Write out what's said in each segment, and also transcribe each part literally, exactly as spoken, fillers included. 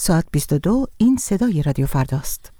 ساعت بیست و دو این صدای رادیو فرداست.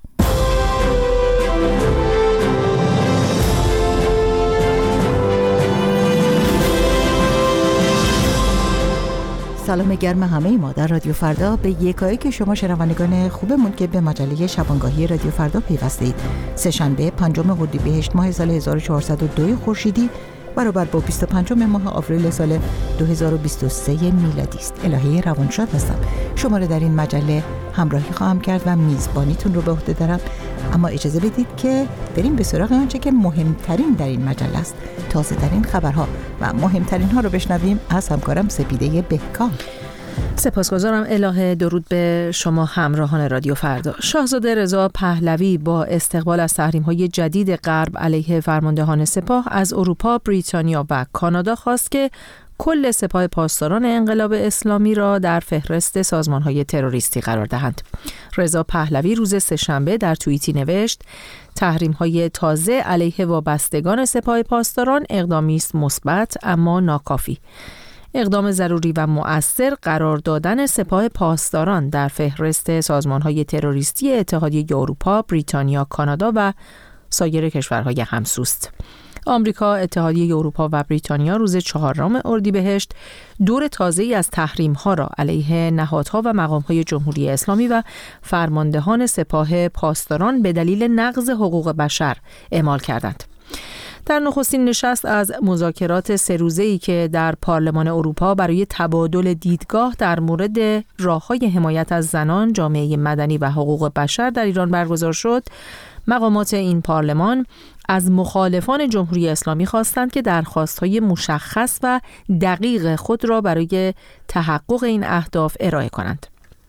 سلام گرم همه ما در رادیو فردا به یکایی که شما شنوندگان خوبمون که به مجله شبانگاهی رادیو فردا پیوستید. سه‌شنبه پنجم اردیبهشت ماه سال هزار و چهارصد و دو خورشیدی برابر با بیست و پنجم ماه آوریل سال دو هزار و بیست و سه میلادی است. الهه روانشاد هستم. شما را در این مجله همراهی خواهم کرد و میزبانیتون رو به عهده دارم. اما اجازه بدید که بریم به سراغ آنچه که مهمترین در این مجله است. تازه ترین خبرها و مهمترین ها رو بشنویم از همکارم سپیده بهکام. سپاسگزارم الهه. درود به شما همراهان رادیو فردا. شاهزاده رضا پهلوی با استقبال از تحریم‌های جدید غرب علیه فرماندهان سپاه از اروپا، بریتانیا و کانادا خواست که کل سپاه پاسداران انقلاب اسلامی را در فهرست سازمان‌های تروریستی قرار دهند. رضا پهلوی روز سه‌شنبه در توییتی نوشت: تحریم‌های تازه علیه وابستگان سپاه پاسداران اقدامی است مثبت اما ناکافی. اقدام ضروری و مؤثر قرار دادن سپاه پاسداران در فهرست سازمان‌های تروریستی اتحادیه اروپا، بریتانیا، کانادا و سایر کشورهای همسوست. آمریکا، اتحادیه اروپا و بریتانیا روز چهارم اردیبهشت دور تازه‌ای از تحریم‌ها را علیه نهادها و مقام‌های جمهوری اسلامی و فرماندهان سپاه پاسداران به دلیل نقض حقوق بشر اعمال کردند. در نخستین نشست از مذاکرات سه روزه‌ای که در پارلمان اروپا برای تبادل دیدگاه در مورد راه‌های حمایت از زنان، جامعه مدنی و حقوق بشر در ایران برگزار شد، مقامات این پارلمان از مخالفان جمهوری اسلامی خواستند که درخواست‌های مشخص و دقیق خود را برای تحقق این اهداف ارائه کنند.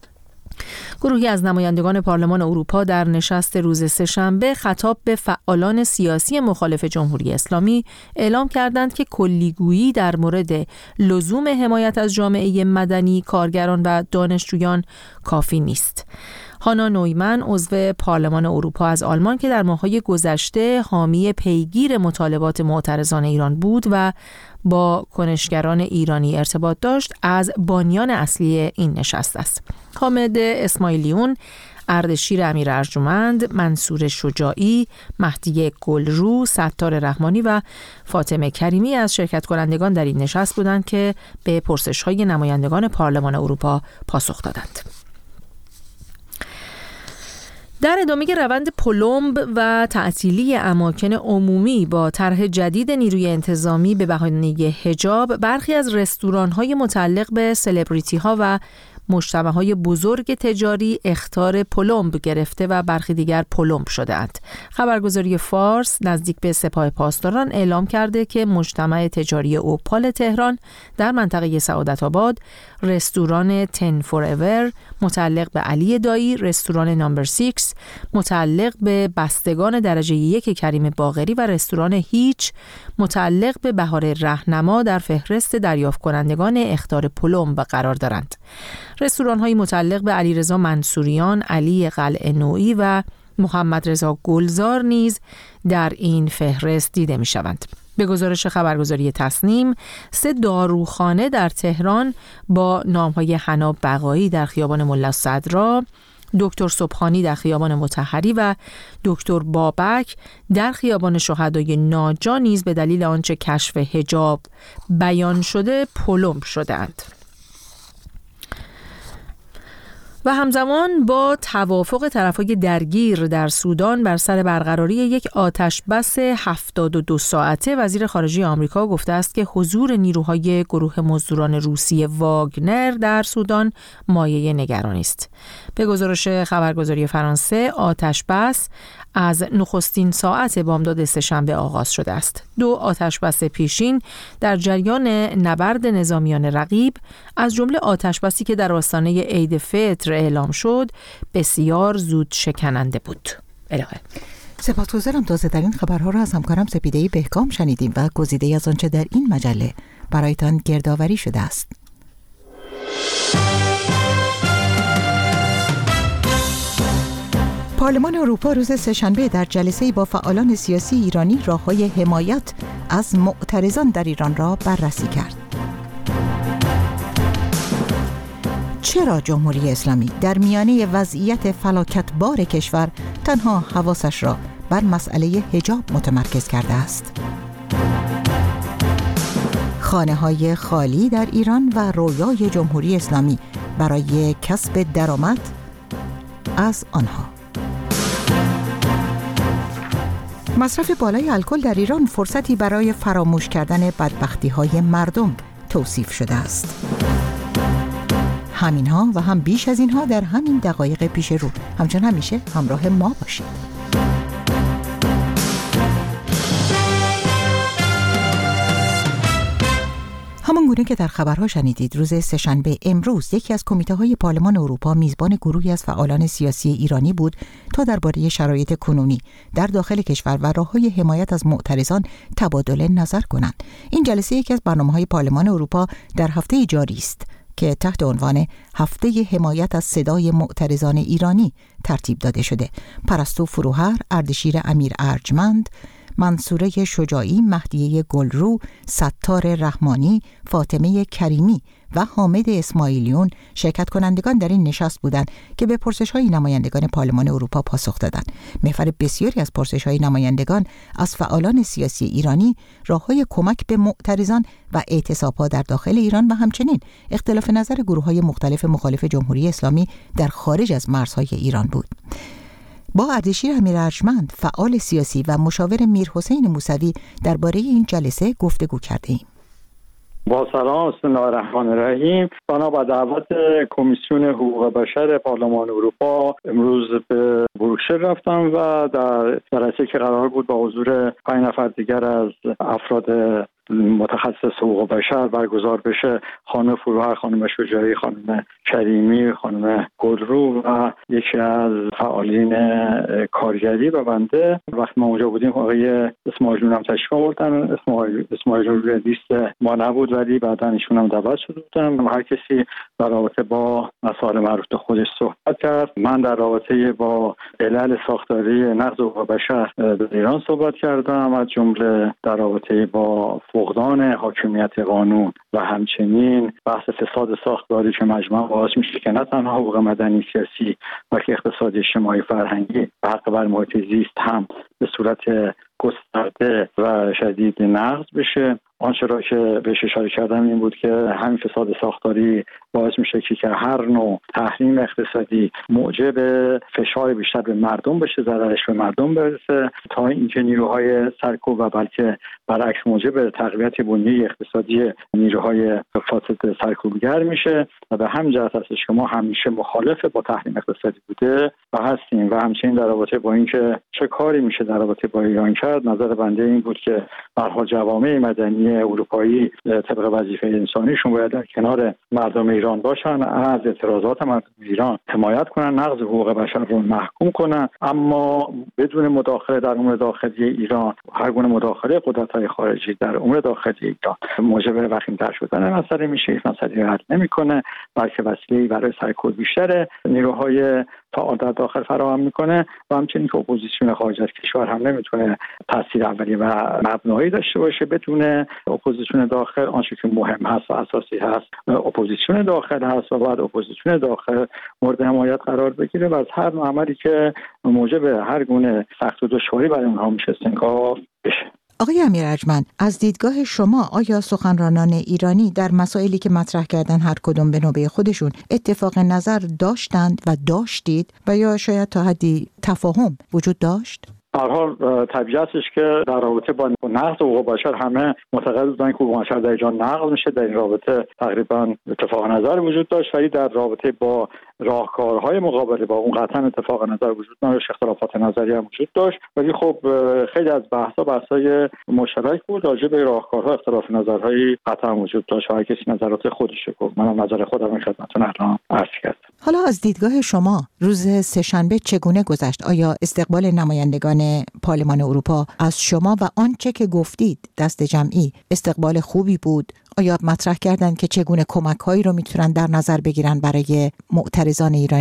گروهی از نمایندگان پارلمان اروپا در نشست روز سه‌شنبه خطاب به فعالان سیاسی مخالف جمهوری اسلامی اعلام کردند که کلیگویی در مورد لزوم حمایت از جامعه مدنی، کارگران و دانشجویان کافی نیست. هانا نویمن، عضو پارلمان اروپا از آلمان که در ماه‌های گذشته حامی پیگیر مطالبات معترضان ایران بود و با کنشگران ایرانی ارتباط داشت، از بانیان اصلی این نشست است. حامد اسماعیلیون، اردشیر امیر ارجمند، منصور شجاعی، مهدی گلرو، ستار رحمانی و فاطمه کریمی از شرکت کنندگان در این نشست بودند که به پرسش‌های نمایندگان پارلمان اروپا پاسخ دادند. در ادامه روند پلمب و تعطیلی اماکن عمومی با طرح جدید نیروی انتظامی به بهانه حجاب، برخی از رستوران‌های متعلق به سلبریتی‌ها و مجتمع‌های بزرگ تجاری اخطار پلمب گرفته و برخی دیگر پلمب شده‌اند. خبرگزاری فارس نزدیک به سپاه پاسداران اعلام کرده که مجتمع تجاری اوپال تهران در منطقه سعادت آباد، رستوران تن فوراور متعلق به علی دایی، رستوران نامبر سیکس متعلق به بستگان درجه یک کریم باقری و رستوران هیچ متعلق به بهار رهنما در فهرست دریافت کنندگان اخطار پلمب قرار دارند. رستوران‌های متعلق به علیرضا منصوریان، علی قلعه‌نویی و محمد رضا گلزار نیز در این فهرست دیده می‌شوند. به گزارش خبرگزاری تصنیم، سه داروخانه در تهران با نام‌های حنا بقایی در خیابان ملا صدرا، دکتر صبحانی در خیابان مطهری و دکتر بابک در خیابان شهدای ناجا نیز به دلیل آنچه کشف حجاب بیان شده پلمب شده‌اند. و همزمان با توافق طرفای درگیر در سودان بر سر برقراری یک آتش بس هفتاد و دو ساعته، وزیر خارجه آمریکا گفته است که حضور نیروهای گروه مزدوران روسی واگنر در سودان مایه نگرانی است. به گزارش خبرگزاری فرانسه، آتش بس از نخستین ساعت بامداد سه‌شنبه آغاز شده است. دو آتش بس پیشین در جریان نبرد نظامیان رقیب، از جمله آتش بسی که در آستانه عید فطر اعلام شد، بسیار زود شکننده بود. الهه. سپاسگزارم. تازه ترین خبرها را از همکارم سپیده بهکام شنیدیم و گزیده از آنچه در این مجله برایتان گردآوری شده است. پارلمان اروپا روز سه‌شنبه در جلسه‌ای با فعالان سیاسی ایرانی راه‌های حمایت از معترضان در ایران را بررسی کرد. چرا جمهوری اسلامی در میانه وضعیت فلاکتبار کشور تنها حواسش را بر مسئله حجاب متمرکز کرده است؟ خانه‌های خالی در ایران و رویای جمهوری اسلامی برای کسب درآمد از آنها. مصرف بالای الکل در ایران فرصتی برای فراموش کردن بدبختی‌های مردم توصیف شده است. همینها و هم بیش از اینها در همین دقایق پیش رو. همچون همیشه همراه ما باشید. همان گونه که در خبرها شنیدید، روز سه‌شنبه امروز یکی از کمیته‌های پارلمان اروپا میزبان گروهی از فعالان سیاسی ایرانی بود تا درباره شرایط کنونی در داخل کشور و راه‌های حمایت از معترضان تبادل نظر کنند. این جلسه یکی از برنامه‌های پارلمان اروپا در هفته جاری است که تحت عنوان هفته حمایت از صدای معترضان ایرانی ترتیب داده شده. پرستو فروهر، اردشیر امیر ارجمند، منصوره شجاعی، مهدیه گلرو، ستار رحمانی، فاطمه کریمی و حامد اسماعیلیون شرکت کنندگان در این نشست بودند که به پرسش‌های نمایندگان پارلمان اروپا پاسخ دادند. محور بسیاری از پرسش‌های نمایندگان از فعالان سیاسی ایرانی راه‌های کمک به معترضان و اعتصاب‌ها در داخل ایران و همچنین اختلاف نظر گروه‌های مختلف مخالف جمهوری اسلامی در خارج از مرزهای ایران بود. با اردشیر امیر ارجمند، فعال سیاسی و مشاور میرحسین موسوی درباره این جلسه گفتگو کردیم. با سلام، بسم الله الرحمن الرحیم. بنا به دعوت کمیسیون حقوق بشر پارلمان اروپا امروز به بروکسل رفتم و در جلسه که قرار بود با حضور پنج نفر دیگر از افراد متخصص حقوق بشر برگزار بشه، خانم فروهر، خانم شجاعی، خانم کریمی، خانم گلرو و یکی از فعالین کارگری و بنده. وقتی ما اونجا بودیم آقای اسماعیلیون هم تشریف آوردن. اسماعیلیون روی لیست ما نبود ولی بعدا ایشون هم دعوت شده بودن. هر کسی در رابطه با مسائل مربوط به خودش صحبت کرد. من در رابطه با علل ساختاری نقض حقوق بشر در ایران صحبت کردم، از جمله در رابطه با فقدان حاکمیت قانون و همچنین بحث فساد ساختاری که مجموعاً باعث میشه که نه تنها حقوق مدنی سیاسی بلکه اقتصادی، اجتماعی، فرهنگی و حق بر محیط زیست هم به صورت گسترده و شدید نقض بشه. آنچه را که بهش اشاره کردم این بود که همین فساد ساختاری باعث میشه که هر نوع تحریم اقتصادی موجب فشار بیشتر به مردم بشه، ضررش به مردم برسه، تا اینکه نیروهای سرکوب و بلکه برعکس موجب تقویت بنیه اقتصادی نیروهای فاسد سرکوبگر میشه. و به همین جهت هستش که ما همیشه مخالف با تحریم اقتصادی بوده و هستیم. و همچنین در رابطه با اینکه چه کاری میشه در رابطه با ایران کرد، نظر بنده این بود که به هر حال جوامع مدنی اروپایی طبق وظیفه انسانیشون باید در کنار مردم ایران باشن، از اعتراضات مردم ایران حمایت کنن، نقض حقوق بشر رو محکوم کنن، اما بدون مداخله در امور داخلی ایران. هر گونه مداخله قدرت‌های خارجی در امور داخلی ایران موجب وخیم‌تر شدن مسئله میشه، این مسئله حل نمی‌کنه بلکه وسیله‌ای برای سرکوب بیشتر نیروهای فعال در داخل فراهم میکنه. و همچنین که اپوزیسیون خارج از کشور هم نمیتونه تاثیر اولیه و مبنایی داشته باشه بدون اپوزیسیون داخل. آنچه که مهم هست و اساسی هست اپوزیسیون داخل هست و بعد اپوزیسیون داخل مورد حمایت قرار بگیره و از هر نوع عملی که موجب هر گونه سخت و دشواری برای اونها میشه استنکاف بشه. آقای امیر ارجمند، از دیدگاه شما آیا سخنرانان ایرانی در مسائلی که مطرح کردن هر کدوم به نوبه خودشون اتفاق نظر داشتند و داشتید و یا شاید تا حدی تفاهم وجود داشت؟ هر حال طبیعتش که در رابطه با نقض حقوق بشر همه معتقد بودن که حقوق بشر در ایران نقض میشه. در این رابطه تقریبا اتفاق نظر وجود داشت، ولی در رابطه با راهکارهای مقابله با اون قطعا اتفاق نظر وجود نداشت، اختلافات نظری هم وجود داشت. ولی خب خیلی از بحث‌ها بحث‌های مشترک بود، راجع به راهکارها اختلاف نظرهایی قطعا وجود داشت و هر کسی نظرات خودش رو گفت. منم نظر خودم خدمتتون الان عرض کردم. حالا از دیدگاه شما روز سه‌شنبه چگونه گذشت؟ آیا استقبال نمایندگان پارلمان اروپا از شما و آنچه که گفتید دست جمعی استقبال خوبی بود؟ آیا مطرح کردن که چگونه کمک‌هایی رو میتونن در نظر بگیرن برای معترضان ایرانی؟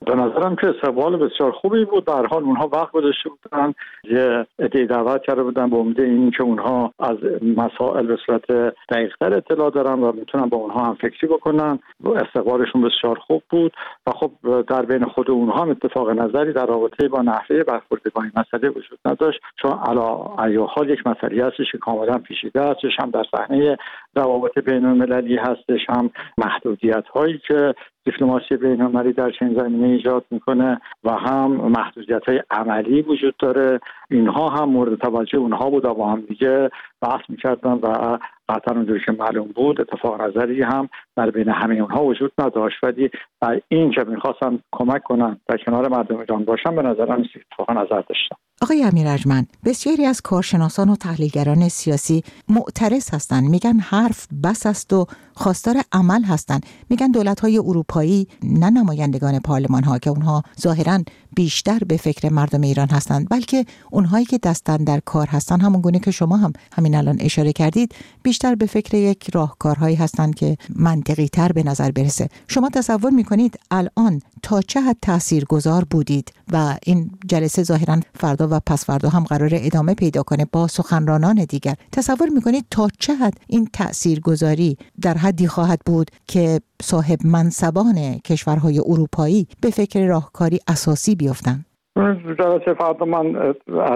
به نظرم که استقبال بسیار خوبی بود. به هر حال اونها وقت گذاشته بودن، یه عده دعوت کرده بودن به امید این که اونها از مسائل به صورت دقیق‌تر اطلاع دارن و میتونن با اونها هم فکری بکنن. استقبالشون بسیار خوب بود و خب در بین خود اونها اتفاق نظری در رابطه با نحوه برخورد با این مسئله وجود نداشت، چون علی ای حال یک مسئله هستش که کاملا پیچیده هستش، هم در صحنه روابط بین‌المللی هستش، هم محدودیت هایی که دیپلماسی بین‌المللی در چنین زمینه ایجاد میکنه و هم محدودیت‌های عملی وجود داره. اینها هم مورد توجه اونها بود و با هم دیگه بحث میکردن و قطعا اونجوری که معلوم بود اتفاق نظری هم در بین همه اونها وجود نداشت، ولی در این که میخواستن کمک کنن در کنار مردم ایران باشن به نظرم اتفاق نظر داشتن. آقای امیر ارجمند، بسیاری از کارشناسان و تحلیلگران سیاسی معترض هستند، میگن حرف بس است و خواستار عمل هستند. میگن دولت‌های اروپایی، نه نمایندگان پارلمان‌ها که اونها ظاهراً بیشتر به فکر مردم ایران هستند، بلکه اونهایی که دستن در کار هستن، همون گونه که شما هم همین الان اشاره کردید، بیشتر به فکر یک راهکارهایی هستند که منطقی تر به نظر برسه. شما تصور میکنید الان تا چه حد تاثیرگذار بودید و این جلسه ظاهراً فردا و پس فردا هم قراره ادامه پیدا کنه با سخنرانان دیگر، تصور میکنید تا چه حد این تاثیرگذاری در حدی خواهد بود که صاحب منصبان کشورهای اروپایی به فکر راهکاری اساسی بیفتن؟ جلسه فردا من از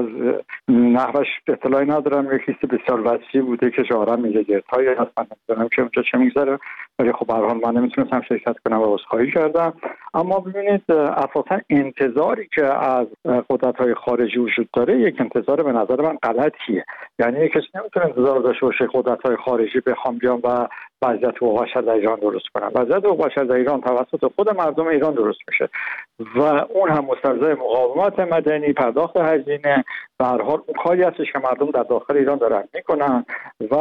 نحوش اطلاعی ندارم، یک لیست بسیار وسیعی بوده که ظاهرا میلیاردرهایی هستن، نمیدونم که اونجا چه میگذره، ولی خب به هر حال من نمیتونستم شرکت کنم و عذرخواهی کردم. اما ببینید اساسا انتظاری که از قدرت‌های خارجی وجود داره یک انتظار به نظر من غلطیه. یعنی کسی نمیتونه انتظار داشته باشه قدرت‌های خارجی بخوام بیان و وضعیت حقوق بشر در ایران درست کنن. وضعیت حقوق بشر در ایران توسط خود مردم ایران درست میشه و اون هم مستلزم مقاومت مدنی، پرداخت هزینه، به هر حال اون کاری هستش که مردم در داخل ایران دارن میکنن و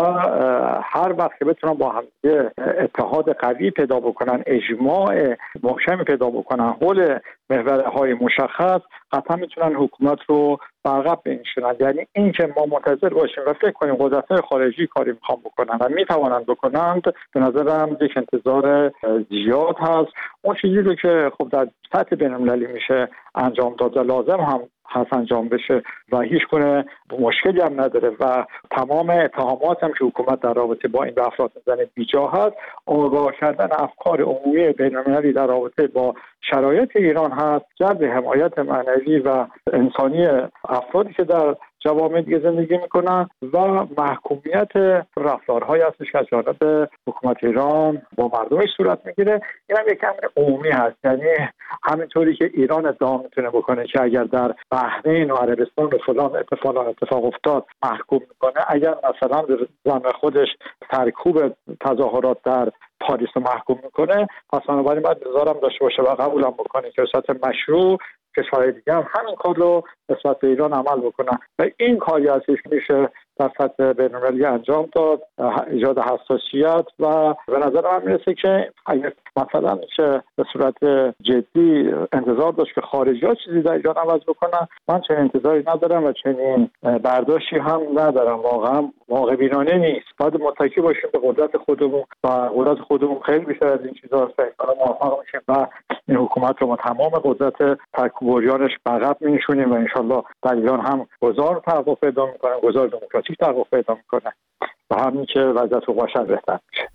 هر وقت که بتونن با هم اتحاد قوی پیدا بکنن، اجماع محکمی پیدا بکنن حول محورهای مشخص، قطعا میتونن حکومت رو عقب بنشونن. یعنی این که ما منتظر باشیم و فکر کنیم قدرت‌های خارجی کاری میخوان بکنن و میتوانند بکنند، به نظرم یک انتظار زیاد هست. اون چیزی رو که خب در سطح بین‌المللی میشه انجام داد و لازم هم هست انجام بشه و هیچ گونه مشکلی هم نداره و تمام اتهامات هم که حکومت در رابطه با این به افراد میزنه بیجا هست، آگاه کردن افکار عمومی بین‌المللی در رابطه با شرایط ایران هست، جلب حمایت معنوی و انسانی افرادی که در جوامع دیگه زندگی میکنن و محکومیت رفتارهایی هستش که از جانب حکومت ایران با مردمش صورت میگیره. این هم یک امر عمومی هست، یعنی همینطوری که ایران ادعا میتونه بکنه که اگر در بحرین و عربستان و فلان اتفاق اتفاق افتاد محکوم میکنه، اگر مثلا به زعم خودش سرکوب تظاهرات در پاریس رو محکوم میکنه، پس بنابراین باید بذارم داشته باشه و قبولم بکنه که صورت مشروع کشورهای دیگه هم همین کار رو نسبت به ایران عمل بکنن و این کاری هستش که میشه در سطح بین‌المللی انجام داد، ایجاد حساسیت و به نظر من میرسه که اگر مثلا میشه به صورت جدی انتظار داشت که خارجی ها چیزی در ایران عوض بکنن، من چنین انتظاری ندارم و چنین برداشتی هم ندارم. واقعا واقع بینانه نیست. باید متکی باشیم به قدرت خودمون و قدرت خودمون خیلی بیشتر از این چیزا هست. موفق میشیم و این حکومت رو ما تمام قدرت تکوبریانش عقب می‌نشونیم و انشالله در ایران هم گذار تحقق پیدا می‌کنه، گذار دموکراتیک تحقق پیدا می‌کنه و همین که وضعیت حقوق بشر بهتر میشه.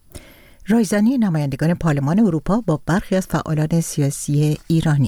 رایزنی نمایندگان پارلمان اروپا با برخی از فعالان سیاسی ایرانی.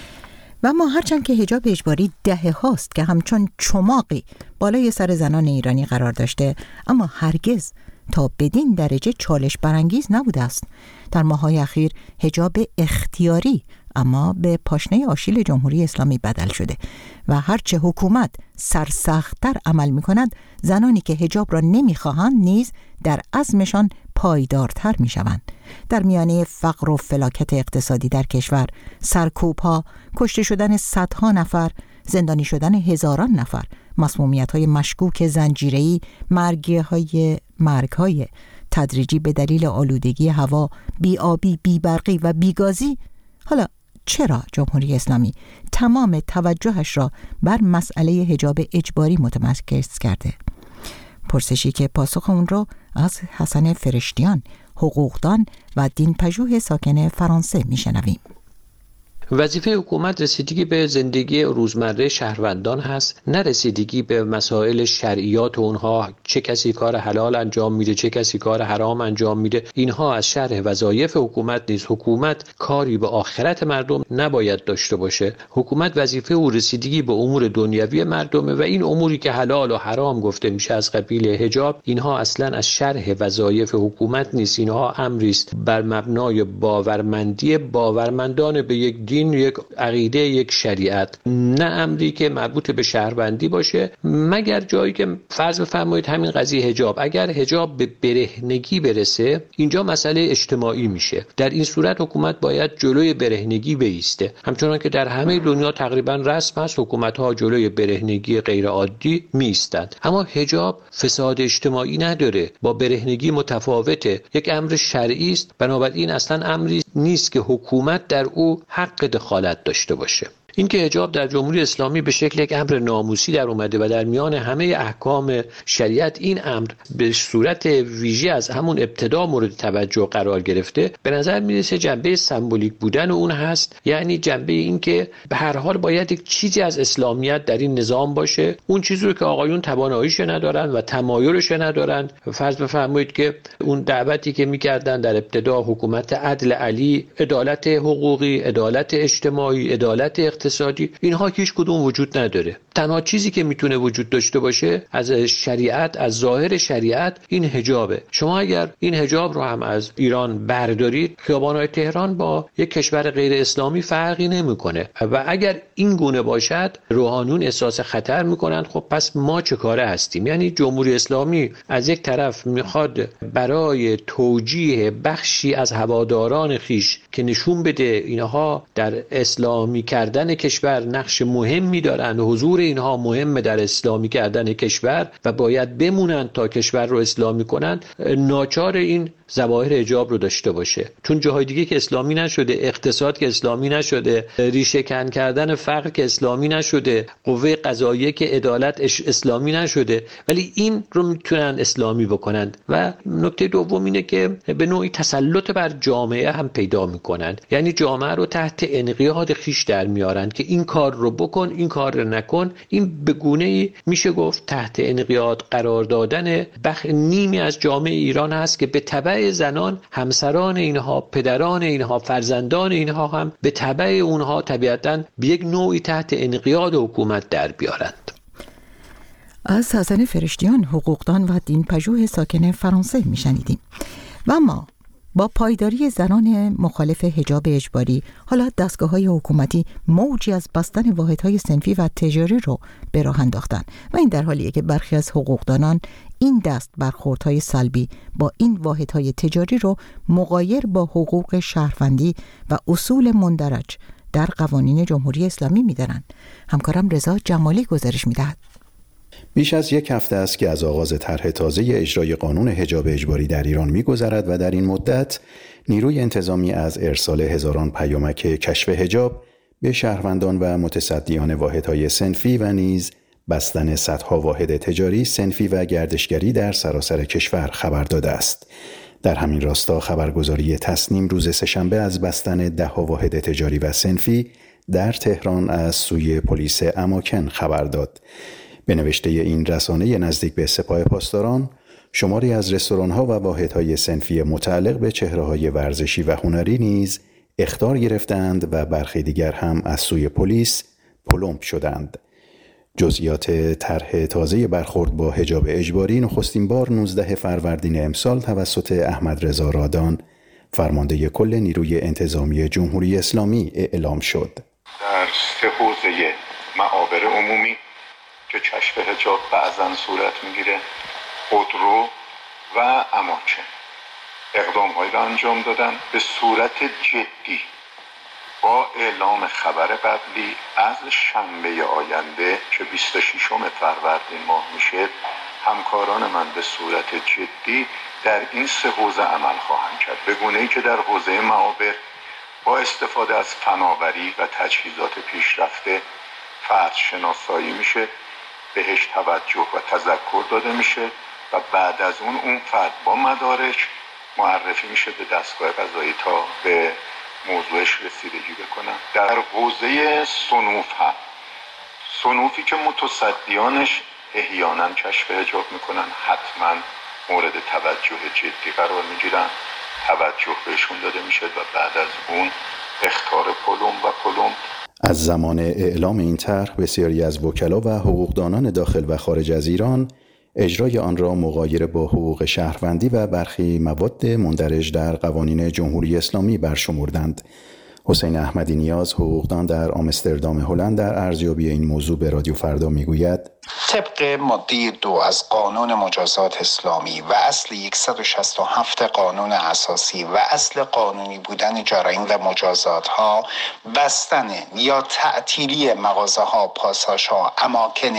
و ما هرچند که حجاب اجباری دهه هاست که همچون چماقی بالای سر زنان ایرانی قرار داشته، اما هرگز تا بدین درجه چالش برانگیز نبوده است. در ماه‌های اخیر حجاب اختیاری اما به پاشنه آشیل جمهوری اسلامی بدل شده و هرچه حکومت سرسخت‌تر عمل می‌کند، زنانی که حجاب را نمی‌خواهند نیز در عزمشان پایدارتر می‌شوند. در میانه فقر و فلاکت اقتصادی در کشور، سرکوب‌ها، کشته شدن صدها نفر، زندانی شدن هزاران نفر، مسمومیت‌های مشکوک زنجیره‌ای، مرگ‌های مرگ‌های تدریجی به دلیل آلودگی هوا، بی‌آبی، بی‌برقی و بیگازی، حالا چرا جمهوری اسلامی تمام توجهش را بر مسئله حجاب اجباری متمرکز کرده؟ پرسشی که پاسخ اون رو از حسن فرشتیان، حقوقدان و دینپژوه ساکن فرانسه میشنویم. وظیفه حکومت رسیدگی به زندگی روزمره شهروندان هست، نه رسیدگی به مسائل شرعیات اونها، چه کسی کار حلال انجام میده، چه کسی کار حرام انجام میده. اینها از شرح وظایف حکومت نیست. حکومت کاری به آخرت مردم نباید داشته باشه. حکومت وظیفه او رسیدگی به امور دنیوی مردمه و این اموری که حلال و حرام گفته میشه از قبیل حجاب، اینها اصلا از شرح وظایف حکومت نیست. اینها امری است بر مبنای باورمندی باورمندان به یک دین، یک عقیده، یک شریعت، نه امری که مربوط به شهروندی باشه، مگر جایی که فرض بفرمایید همین قضیه حجاب، اگر حجاب به برهنگی برسه اینجا مسئله اجتماعی میشه. در این صورت حکومت باید جلوی برهنگی بایسته، همچنان که در همه دنیا تقریبا رسم است حکومت‌ها جلوی برهنگی غیر عادی میستند. اما حجاب فساد اجتماعی نداره، با برهنگی متفاوته، یک امر شرعی است، بنابراین اصلا امری نیست که حکومت در او حق دخالت داشته باشه. این که حجاب در جمهوری اسلامی به شکل یک امر ناموسی در اومده و در میان همه احکام شریعت این امر به صورت ویژه از همون ابتدا مورد توجه قرار گرفته، به نظر میرسه جنبه سمبولیک بودن اون هست، یعنی جنبه این که به هر حال باید یک چیزی از اسلامیت در این نظام باشه، اون چیزی رو که آقایون تواناییش ندارن و تمایلش ندارن. فرض بفرمایید که اون دعوتی که میکردن در ابتدا حکومت عدل علی، عدالت حقوقی، عدالت اجتماعی، عدالت اقتصادی، اینها هیچ کدوم وجود نداره. تنها چیزی که میتونه وجود داشته باشه از شریعت، از ظاهر شریعت، این حجابه. شما اگر این حجاب رو هم از ایران بردارید، خیابان‌های تهران با یک کشور غیر اسلامی فرقی نمیکنه و اگر این گونه باشد روحانیون احساس خطر میکنند. خب پس ما چه کاره هستیم؟ یعنی جمهوری اسلامی از یک طرف میخواد برای توجیه بخشی از هواداران خیش که نشون بده اینها در اسلامی کردن کشور نقش مهمی دارند، حضور اینها مهمه در اسلامی کردن کشور و باید بمونند تا کشور رو اسلامی کنند، ناچار این ظواهر حجاب رو داشته باشه. چون جاهای دیگه که اسلامی نشده، اقتصاد که اسلامی نشده، ریشه کن کردن فقر که اسلامی نشده، قوه قضاییه که عدالت اسلامی نشده، ولی این رو میتونن اسلامی بکنند. و نکته دوم اینه که به نوعی تسلط بر جامعه هم پیدا میکنند، یعنی جامعه رو تحت انقیاد خیش در میارند که این کار رو بکن، این کار رو نکن. این به گونه‌ای میشه گفت تحت انقیاد قرار دادن بخش نیمی از جامعه ایران هست که به تبع زنان، همسران اینها، پدران اینها، فرزندان اینها هم به تبع اونها طبیعتاً به یک نوعی تحت انقیاد حکومت در بیارند. از حسن فرشتیان، حقوقدان و دینپژوه ساکن فرانسه میشنیدیم. و ما با پایداری زنان مخالف حجاب اجباری، حالا دستگاه‌های حکومتی موجی از بستن واحدهای صنفی و تجاری رو به راه انداختن و این در حالیه که برخی از حقوقدانان این دست برخوردهای سلبی با این واحدهای تجاری رو مغایر با حقوق شهروندی و اصول مندرج در قوانین جمهوری اسلامی می‌دانند. همکارم رضا جمالی گزارش می‌دهد. بیش از یک هفته است که از آغاز طرح تازه اجرای قانون حجاب اجباری در ایران می‌گذرد و در این مدت نیروی انتظامی از ارسال هزاران پیامک کشف حجاب به شهروندان و متصدیان واحدهای صنفی و نیز بستن صدها واحد تجاری، صنفی و گردشگری در سراسر کشور خبر داده است. در همین راستا خبرگزاری تصنیم روز سه‌شنبه از بستن ده ها واحد تجاری و صنفی در تهران از سوی پلیس اماکن خبر داد. به نوشته این رسانه نزدیک به سپاه پاسداران، شماری از رستوران‌ها و واحدهای صنفی متعلق به چهره‌های ورزشی و هنری نیز اخطار گرفتند و برخی دیگر هم از سوی پلیس پلمب شدند. جزئیات طرح تازه برخورد با حجاب اجباری نخستین بار نوزده فروردین امسال توسط احمد رضا رادان، فرمانده کل نیروی انتظامی جمهوری اسلامی اعلام شد. در سه حوزه معابر عمومی که کشف حجاب بعضاً صورت میگیره، خودرو و اماکن، اقدام‌هایی را انجام دادن به صورت جدی. با اعلام خبر قبلی از شنبه آینده که بیست و ششم فروردین ماه میشه، همکاران من به صورت جدی در این سه حوزه عمل خواهند کرد، به گونه‌ای که در حوزه معابر با استفاده از فناوری و تجهیزات پیشرفته فرد شناسایی میشه، بهش توجه و تذکر داده میشه و بعد از اون اون فرد با مدارک معرفی میشه به دستگاه قضایی تا به موضوعش رسیدگی بکنم. در حوزه صنوف هم صنوفی که متصدیانش احیانا کشف حجاب میکنن حتما مورد توجه جدی قرار میگیرن، توجه بهشون داده میشه و بعد از اون اخطار پلم و پلم. از زمان اعلام این طرح بسیاری از وکلا و حقوقدانان داخل و خارج از ایران اجرای آن را مغایر با حقوق شهروندی و برخی مواد مندرج در قوانین جمهوری اسلامی برشمردند. حسین احمدی نیاز، حقوقدان در آمستردام هلند، در ارزیابی این موضوع به رادیو فردا میگوید: طبق ماده دو از قانون مجازات اسلامی و اصل صد و شصت و هفت قانون اساسی و اصل قانونی بودن جرایم و مجازات ها، بستن یا تعطیلی مغازه ها، پاساژ ها، اماکن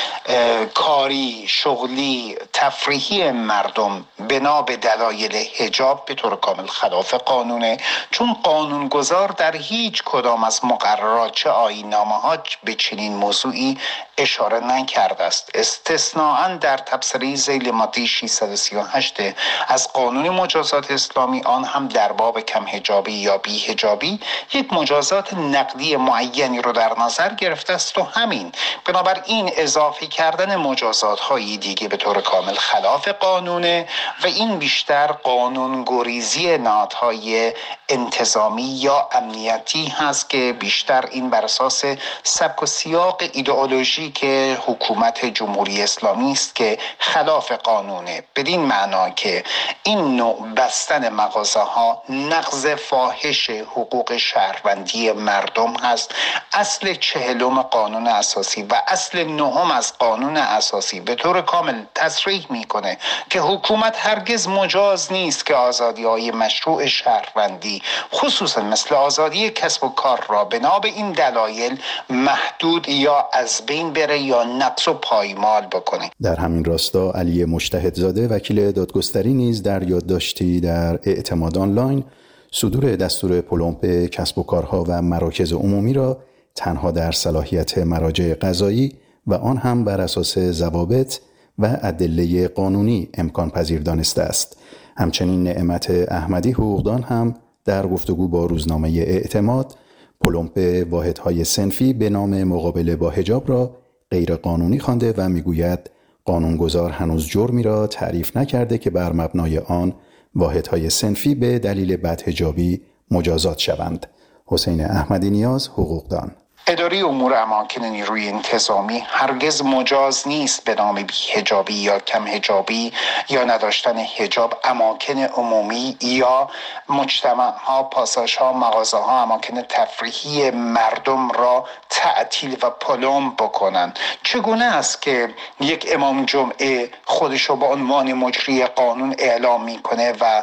کاری، شغلی، تفریحی مردم بنا به دلایل حجاب به طور کامل خلاف قانونه، چون قانونگذار در هیچ کدام از مقررات چه آیین‌نامه ها به چنین موضوعی اشاره نکرده است. استثناءً در تبصره ذیل ماده ششصد و سی و هشت از قانون مجازات اسلامی، آن هم در باب کم حجابی یا بی حجابی، یک مجازات نقدی معینی رو در نظر گرفته است و همین. بنابراین اضافه کردن مجازات های دیگه به طور کامل خلاف قانونه و این بیشتر قانون گریزی نهادهای انتظامی یا امنیتی هست که بیشتر این بر اساس سبک و سیاق ایدئولوژی که حکومت جمهوری اسلامی است که خلاف قانونه، بدین معنا که این نوع بستن مغازه ها نقض فاحش حقوق شهروندی مردم هست. اصل چهلم قانون اساسی و اصل نهم از قانون اساسی به طور کامل تصریح میکنه که حکومت هرگز مجاز نیست که آزادی های مشروع شهروندی خصوصا مثل آزادی کسب و کار را بنا به این دلایل محدود یا از بین بره یا نقص و پایمال بکنه. در همین راستا علی مجتهدزاده، وکیل دادگستری، نیز در یادداشتی در اعتماد آنلاین صدور دستور پلم به کسب و کارها و مراکز عمومی را تنها در صلاحیت مراجع قضایی و آن هم بر اساس ضوابط و ادله قانونی امکان پذیر دانسته است. همچنین نعمت احمدی، حقوقدان، هم در گفتگو با روزنامه اعتماد پلم به واحدهای صنفی به نام مقابله با حجاب را غیر قانونی خوانده و میگوید قانونگذار هنوز جرمی را تعریف نکرده که بر مبنای آن واحدهای صنفی به دلیل بدحجابی مجازات شوند. حسین احمدی نیاز، حقوقدان: اداره امور اماکن نیروی انتظامی هرگز مجاز نیست به نام بی حجابی یا کم حجابی یا نداشتن حجاب اماکن عمومی یا مجتمع ها، پاساژ ها، مغازه ها، اماکن تفریحی مردم را تعطیل و پلم بکنن. چگونه است که یک امام جمعه خودشو به عنوان مجری قانون اعلام میکنه و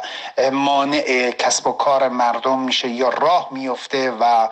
مانع کسب و کار مردم میشه یا راه میفته و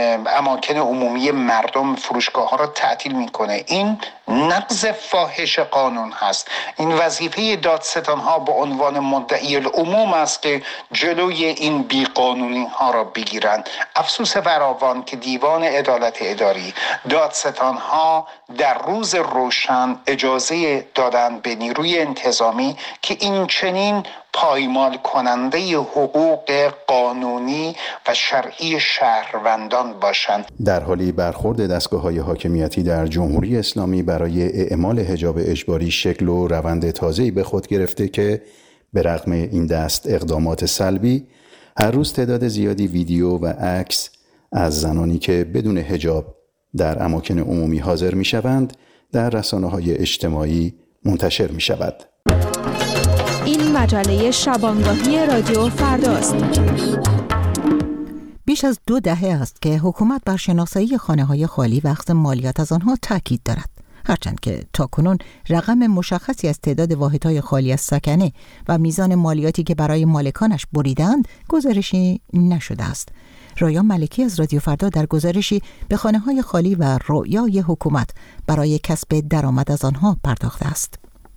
اماکن عمومی مردم، فروشگاه ها را تعطیل میکنه؟ این نقض فاحش قانون هست. این وظیفه دادستان ها به عنوان مدعی العموم است که جلوی این بیقانونی ها را بگیرند. افسوس فراوان که دیوان عدالت اداری، دادستان ها در روز روشن اجازه دادن به نیروی انتظامی که این چنین پایمال کننده حقوق قانونی و شرعی شهروندان باشند. در حالی برخورد دستگاه‌های حاکمیتی در جمهوری اسلامی برای اعمال حجاب اجباری شکل و روند تازه‌ای به خود گرفته که به رغم این دست اقدامات سلبی، هر روز تعداد زیادی ویدیو و عکس از زنانی که بدون حجاب در اماکن عمومی حاضر می‌شوند در رسانه‌های اجتماعی منتشر می‌شود. این مجله شبانگاهی رادیو فرداست. بیش از دو دهه است که حکومت بر شناسایی خانه‌های خالی و اخذ مالیات از آنها تاکید دارد. هرچند که تاکنون رقم مشخصی از تعداد واحدهای خالی از سکنه و میزان مالیاتی که برای مالکانش بریدند گزارشی نشده است. رایان ملکی از رادیو فردا در گزارشی به خانه‌های خالی و رؤیای حکومت برای کسب درآمد از آنها پرداخته است.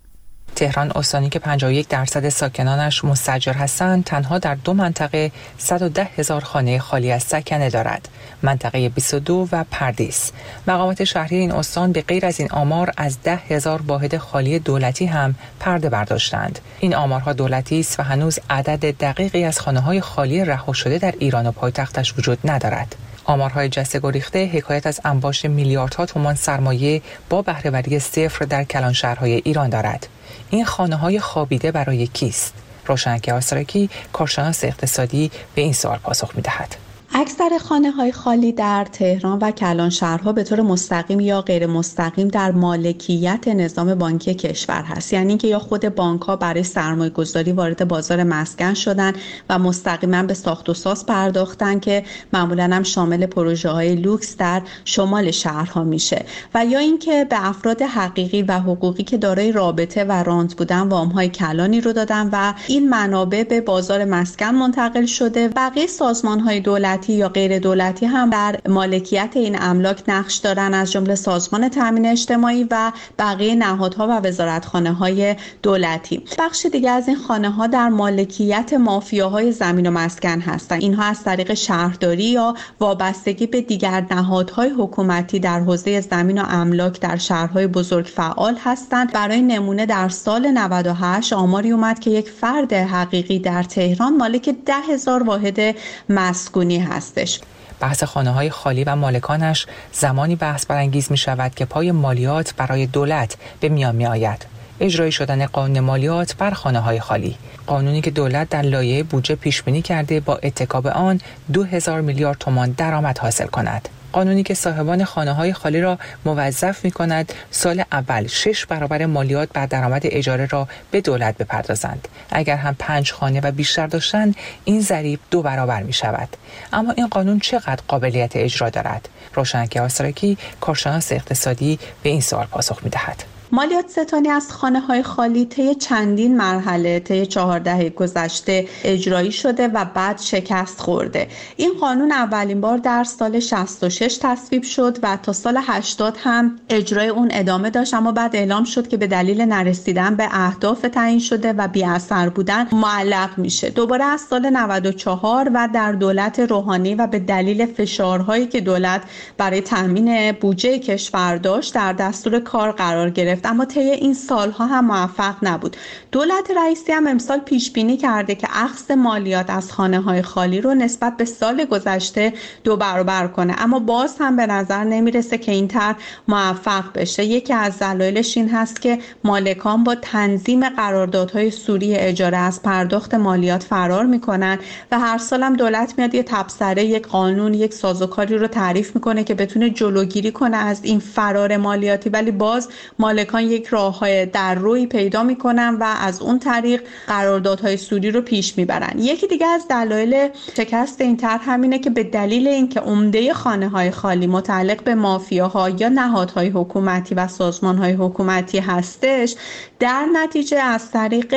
تهران استانی که پنجاه و یک درصد ساکنانش مستاجر هستند، تنها در دو منطقه صد و ده هزار خانه خالی از سکنه دارد، منطقه بیست و دو و پردیس. مقامات شهری این استان به غیر از این آمار از ده هزار واحد خالی دولتی هم پرده برداشتند. این آمارها دولتی است و هنوز عدد دقیقی از خانه‌های خالی رها شده در ایران و پایتختش وجود ندارد. آمارهای جسته گریخته حکایت از انباشت میلیاردها تومان سرمایه با بهره‌وری صفر در کلانشهرهای ایران دارد. این خانه‌های خوابیده برای کیست؟ روشنک آسرکی، کارشناس اقتصادی، به این سوال پاسخ می‌دهد. اکثر خانه‌های خالی در تهران و کلانشهرها به طور مستقیم یا غیر مستقیم در مالکیت نظام بانکی کشور هست، یعنی که یا خود بانک‌ها برای سرمایه‌گذاری وارد بازار مسکن شدن و مستقیما به ساخت و ساز پرداختن که معمولاً هم شامل پروژه‌های لوکس در شمال شهرها میشه، و یا اینکه به افراد حقیقی و حقوقی که دارای رابطه و رانت بودن وام‌های کلانی رو دادن و این منابع به بازار مسکن منتقل شده. بقیه سازمان‌های دولتی یا غیر دولتی هم در مالکیت این املاک نقش دارن، از جمله سازمان تامین اجتماعی و بقیه نهادها و وزارتخانه‌های دولتی. بخش دیگه از این خانه‌ها در مالکیت مافیاهای زمین و مسکن هستند. اینها از طریق شهرداری یا وابستگی به دیگر نهادهای حکومتی در حوزه زمین و املاک در شهرهای بزرگ فعال هستند. برای نمونه در سال نود و هشت آماری اومد که یک فرد حقیقی در تهران مالک ده هزار واحد مسکونی هستش. بحث خانه‌های خالی و مالکانش زمانی بحث برانگیز می شود که پای مالیات برای دولت به میان می آید. اجرایی شدن قانون مالیات بر خانه‌های خالی، قانونی که دولت در لایحه بودجه پیش بینی کرده با اتکا به آن دو هزار میلیارد تومان درآمد حاصل کند. قانونی که صاحبان خانه‌های خالی را موظف می‌کند سال اول شش برابر مالیات بر درآمد اجاره را به دولت بپردازند. اگر هم پنج خانه و بیشتر داشتند، این ضریب دو برابر می‌شود. اما این قانون چقدر قابلیت اجرا دارد؟ روشنک آسرکی، کارشناس اقتصادی، به این سوال پاسخ می‌دهد. مالیات ستانی از خانه‌های خالی طی چندین مرحله طی چهار دهه گذشته اجرایی شده و بعد شکست خورده. این قانون اولین بار در سال شصت و شش تصویب شد و تا سال هشتاد هم اجرای اون ادامه داشت، اما بعد اعلام شد که به دلیل نرسیدن به اهداف تعیین شده و بی اثر بودن معلق میشه. دوباره از سال نود و چهار و در دولت روحانی و به دلیل فشارهایی که دولت برای تامین بودجه کشور داشت در دستور کار قرار گرفت، اما طی این سالها هم موفق نبود. دولت رئیسی هم امسال پیش بینی کرده که اخذ مالیات از خانه‌های خالی رو نسبت به سال گذشته دو برابر کنه، اما باز هم به نظر نمیرسه که این طرح موفق بشه. یکی از دلایلش این هست که مالکان با تنظیم قراردادهای سوری اجاره از پرداخت مالیات فرار میکنن و هر سال هم دولت میاد یه تبصره، یک قانون، یک سازوکاری رو تعریف میکنه که بتونه جلوگیری کنه از این فرار مالیاتی، ولی باز مالکان یک راههای در روی پیدا میکنن و از اون طریق قراردادهای سودی رو پیش میبرن. یکی دیگه از دلایل شکست این طرح همینه که به دلیل اینکه عمده خانه‌های خالی متعلق به مافیاها یا نهادهای حکومتی و سازمان‌های حکومتی هستش، در نتیجه از طریق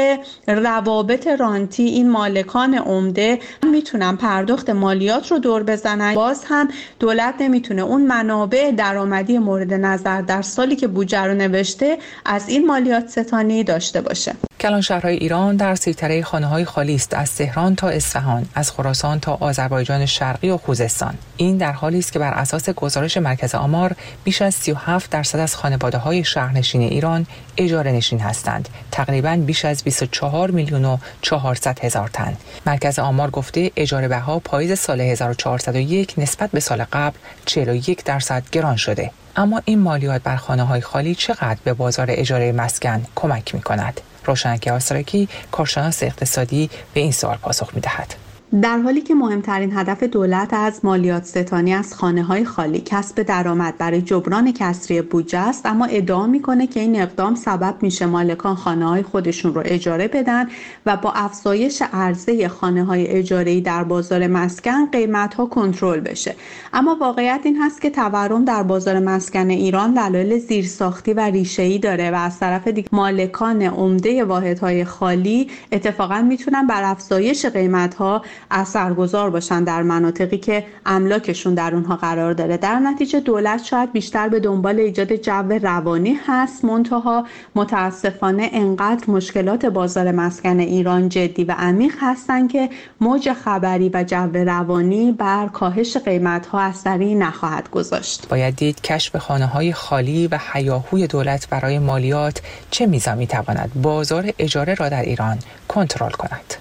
روابط رانتی این مالکان عمده میتونن پرداخت مالیات رو دور بزنن. باز هم دولت نمیتونه اون منابع درآمدی مورد نظر در سالی که بودجه رو نوشته از این مالیات ستانی داشته باشه. کلانشهرهای ایران در سیطره خانه‌های خالی است، از تهران تا اصفهان، از خراسان تا آذربایجان شرقی و خوزستان. این در حالی است که بر اساس گزارش مرکز آمار بیش از سی و هفت درصد از خانواده‌های شهرنشین ایران اجاره نشین هستند، تقریباً بیش از بیست و چهار میلیون و چهارصد هزار تن. مرکز آمار گفته اجاره بها پاییز سال هزار و چهارصد و یک نسبت به سال قبل چهل و یک درصد گران شده. اما این مالیات بر خانه‌های خالی چقدر به بازار اجاره مسکن کمک می‌کند؟ روشنک آسرکی، کارشناس اقتصادی، به این سوال پاسخ می‌دهد. در حالی که مهمترین هدف دولت از مالیات ستانی از خانه‌های خالی کسب درآمد برای جبران کسری بودجه است، اما ادعا میکنه که این اقدام سبب میشه مالکان خانه‌های خودشون رو اجاره بدن و با افزایش عرضه خانه‌های اجاره‌ای در بازار مسکن قیمت‌ها کنترل بشه. اما واقعیت این هست که تورم در بازار مسکن ایران دلایل زیرساختی و ریشه‌ای داره و از طرف دیگه مالکان عمده واحدهای خالی اتفاقا میتونن بر افزایش قیمت‌ها اثرگذار باشن در مناطقی که املاکشون در اونها قرار داره. در نتیجه دولت شاید بیشتر به دنبال ایجاد جو روانی هست، منتها متاسفانه انقدر مشکلات بازار مسکن ایران جدی و عمیق هستن که موج خبری و جو روانی بر کاهش قیمت‌ها اثری نخواهد گذاشت. باید دید کشف خانه‌های خالی و هیاهوی دولت برای مالیات چه میزان می‌تواند بازار اجاره را در ایران کنترل کند.